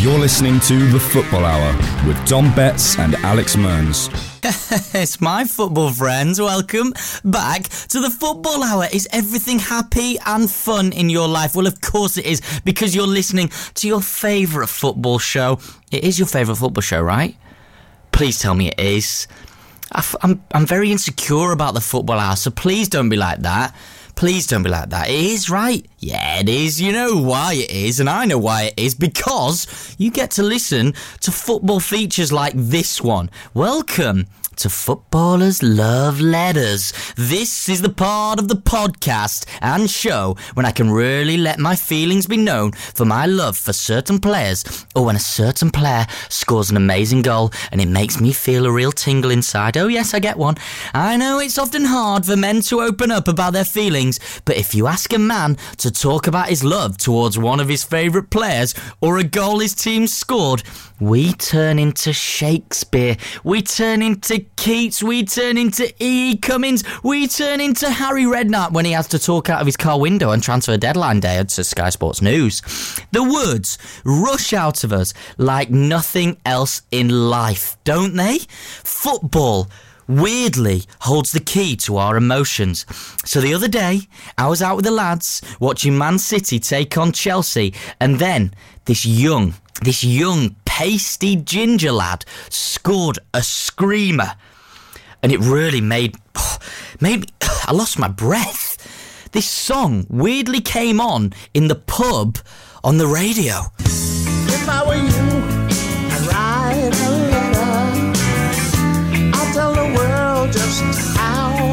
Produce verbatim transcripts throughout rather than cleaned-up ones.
You're listening to The Football Hour with Dom Betts and Alex Mearns. It's my football friends. Welcome back to The Football Hour. Is everything happy and fun in your life? Well, of course it is, because you're listening to your favourite football show. It is your favourite football show, right? Please tell me it is. I f- I'm, I'm very insecure about The Football Hour, so please don't be like that. Please don't be like that. It is, right? Yeah, it is. You know why it is, and I know why it is, because you get to listen to football features like this one. Welcome to Footballers' Love Letters. This is the part of the podcast and show when I can really let my feelings be known for my love for certain players, or when a certain player scores an amazing goal and it makes me feel a real tingle inside. Oh yes, I get one. I know it's often hard for men to open up about their feelings, but if you ask a man to talk about his love towards one of his favourite players or a goal his team scored, we turn into Shakespeare, we turn into Keats, we turn into E E. Cummings, we turn into Harry Redknapp when he has to talk out of his car window on transfer deadline day to Sky Sports News. The words rush out of us like nothing else in life, don't they? Football weirdly holds the key to our emotions. So the other day, I was out with the lads watching Man City take on Chelsea, and then this young, this young pasty ginger lad scored a screamer, and it really made made me, I lost my breath. This song weirdly came on in the pub on the radio. If I were you, I'd write a letter. I'll tell the world just how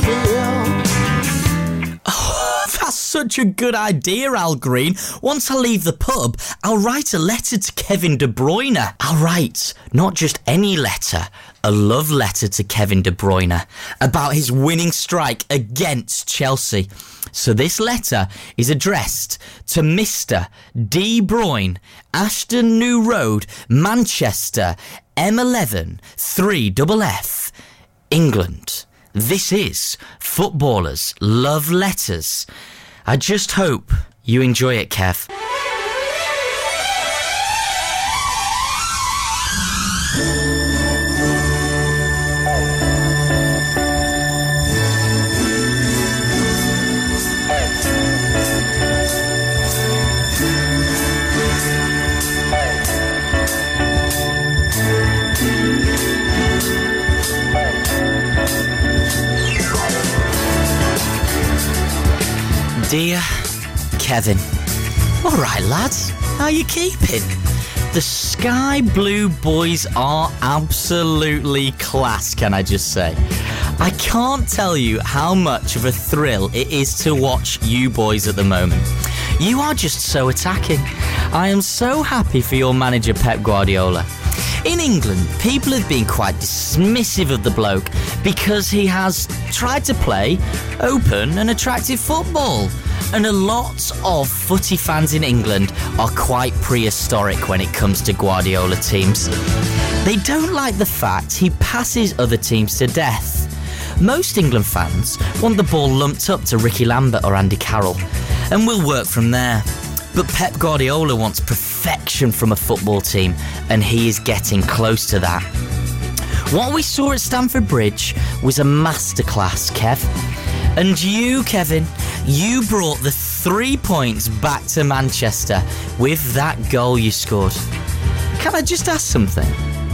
I feel. Oh, that's such a good idea, Al Green. Once I leave the pub, I'll write a letter to Kevin De Bruyne. I'll write not just any letter, a love letter to Kevin De Bruyne about his winning strike against Chelsea. So this letter is addressed to Mister De Bruyne, Ashton New Road, Manchester, M eleven three F F, England. This is Footballers' Love Letters. I just hope you enjoy it, Kev. Dear Kevin. Alright lads, how you keeping? The Sky Blue boys are absolutely class, can I just say? I can't tell you how much of a thrill it is to watch you boys at the moment. You are just so attacking. I am so happy for your manager Pep Guardiola. In England, people have been quite dismissive of the bloke because he has tried to play open and attractive football. And a lot of footy fans in England are quite prehistoric when it comes to Guardiola teams. They don't like the fact he passes other teams to death. Most England fans want the ball lumped up to Ricky Lambert or Andy Carroll, and will work from there. But Pep Guardiola wants perfection from a football team, and he is getting close to that. What we saw at Stamford Bridge was a masterclass, Kev. And you, Kevin, you brought the three points back to Manchester with that goal you scored. Can I just ask something?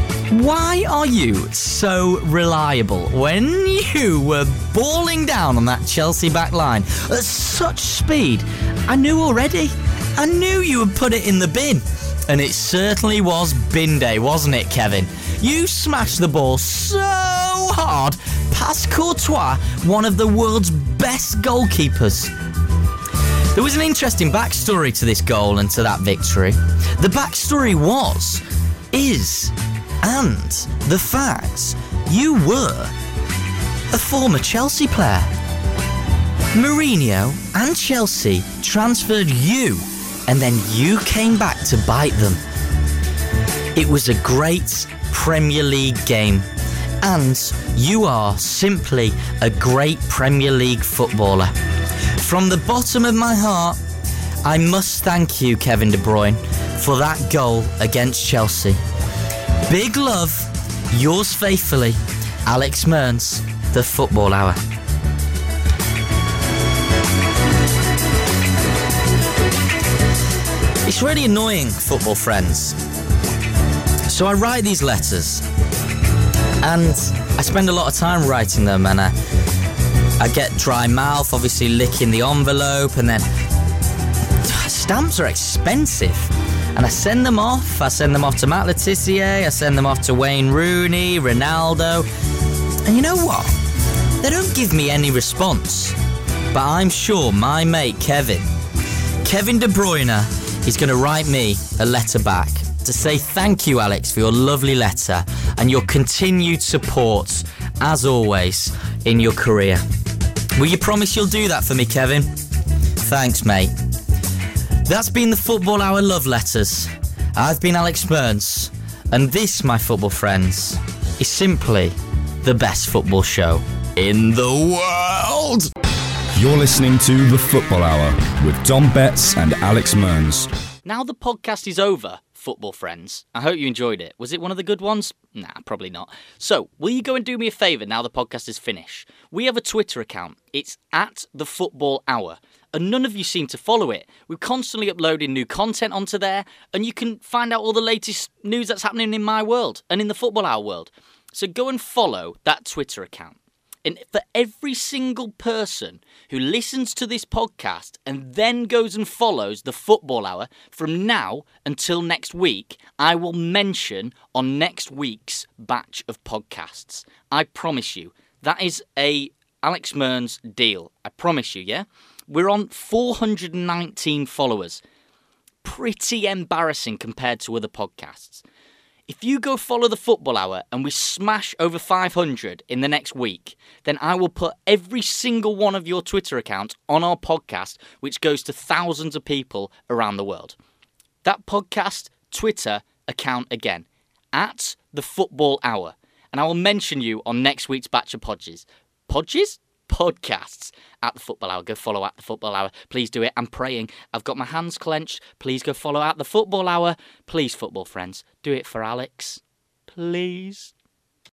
Why are you so reliable when you were balling down on that Chelsea back line at such speed? I knew already. I knew you would put it in the bin. And it certainly was bin day, wasn't it, Kevin? You smashed the ball so hard past Courtois, one of the world's best goalkeepers. There was an interesting backstory to this goal and to that victory. The backstory was, is, and the fact you were a former Chelsea player. Mourinho and Chelsea transferred you, and then you came back to bite them. It was a great Premier League game, and you are simply a great Premier League footballer. From the bottom of my heart, I must thank you, Kevin De Bruyne, for that goal against Chelsea. Big love, yours faithfully, Alex Mearns, The Football Hour. It's really annoying, football friends. So I write these letters, and I spend a lot of time writing them, and I, I get dry mouth, obviously licking the envelope, and then stamps are expensive. And I send them off. I send them off to Matt Letizia. I send them off to Wayne Rooney, Ronaldo. And you know what? They don't give me any response. But I'm sure my mate Kevin, Kevin De Bruyne, is going to write me a letter back to say thank you, Alex, for your lovely letter and your continued support, as always, in your career. Will you promise you'll do that for me, Kevin? Thanks, mate. That's been the Football Hour Love Letters. I've been Alex Mearns, and this, my football friends, is simply the best football show in the world. You're listening to The Football Hour with Dom Betts and Alex Mearns. Now the podcast is over, football friends. I hope you enjoyed it. Was it one of the good ones? Nah, probably not. So, will you go and do me a favour now the podcast is finished? We have a Twitter account. It's at The Football Hour. And none of you seem to follow it. We're constantly uploading new content onto there, and you can find out all the latest news that's happening in my world and in the Football Hour world. So go and follow that Twitter account. And for every single person who listens to this podcast and then goes and follows the Football Hour from now until next week, I will mention on next week's batch of podcasts. I promise you. That is a Alex Mearns deal. I promise you, yeah? We're on four hundred nineteen followers. Pretty embarrassing compared to other podcasts. If you go follow the Football Hour and we smash over five hundred in the next week, then I will put every single one of your Twitter accounts on our podcast, which goes to thousands of people around the world. That podcast Twitter account again, at the Football Hour. And I will mention you on next week's batch of podges. Podges? Podcasts at the Football Hour. Go follow at the Football Hour. Please do it. I'm praying. I've got my hands clenched. Please go follow at the Football Hour. Please, football friends, do it for Alex. Please.